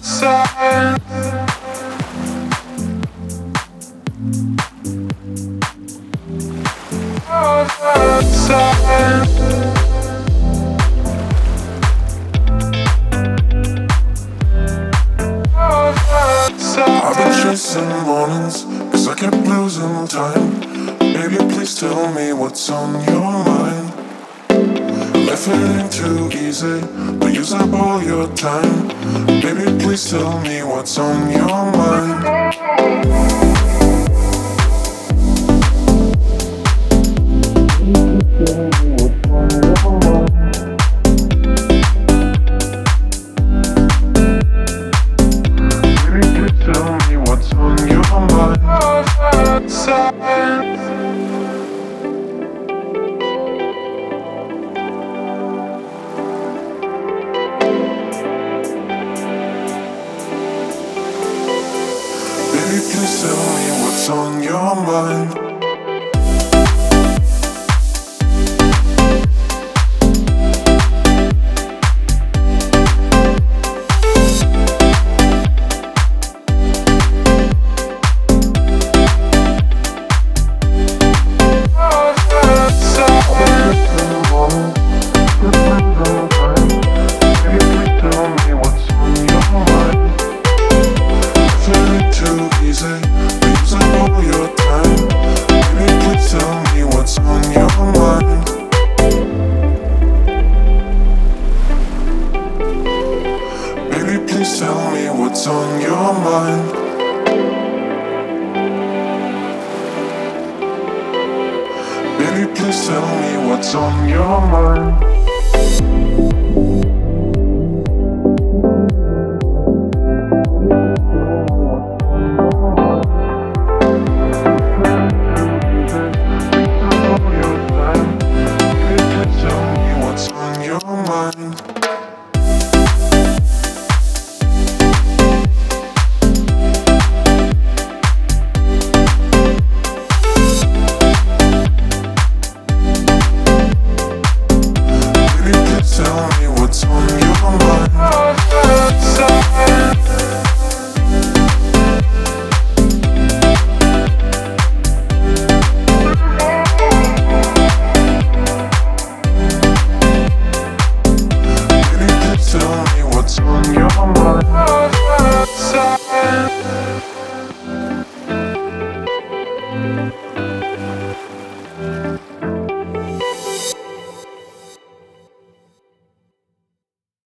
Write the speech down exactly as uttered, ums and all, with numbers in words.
I've been chasing mornings, cause I kept losing time. Baby, please tell me what's on your mind. Life ain't too easy, don't use up all your time. Baby, please tell me what's on your mind. Baby, please tell me what's on your mind. Please tell me what's on your mind. Baby, please tell me what's on your mind.